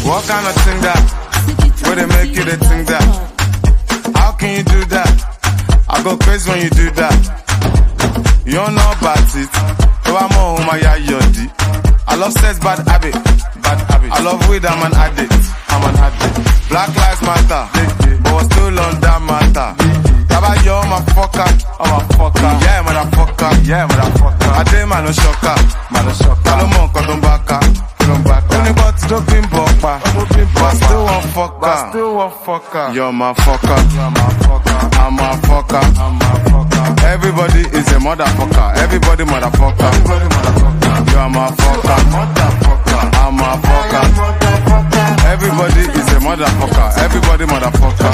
What kind of thing that? Where they make you the thing that? How can you do that? I go crazy when you do that. You don't know about it. Oh, I'm on my yodi. I love sex, bad habit. I love weed, I'm an addict. Black lives matter, but we're still on that matter. Taba yo, I'm a fucker. Yeah, motherfucker. I did man no shocker. Kalomo kodombaka. Anybody to bim boppa. But still one fucker. You're my fucker. I'm a fucker. Everybody is a motherfucker. Everybody motherfucker. You're my fucker. I'm a fucker. Everybody is a motherfucker. Everybody motherfucker.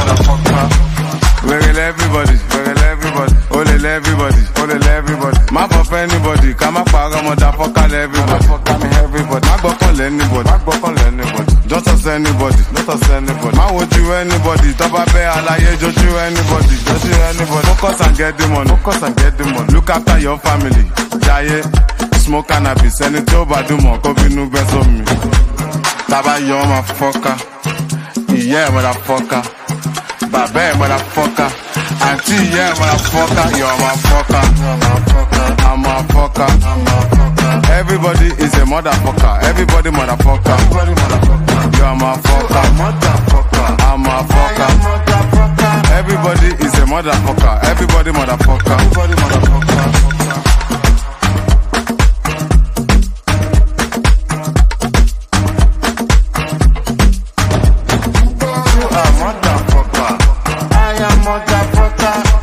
Where everybody. Ole everybody. Map of anybody. Come up, motherfucker everybody. Map up on anybody. Just as anybody. How would you anybody? Toba bear alaye, just you anybody. Focus and get the money. Look after your family. Jaye, smoke cannabis. Any job I do more, could be no best of me. Taba yo, motherfucker. Yeah, motherfucker. Babe, motherfucker. Auntie, yeah, motherfucker. You're my fucker. I'm a fucker. Everybody is a motherfucker. Everybody motherfucker. You're my fucker. I'm a fucker. Everybody is a motherfucker. Everybody motherfucker. Motherfucker. I am motherfucker.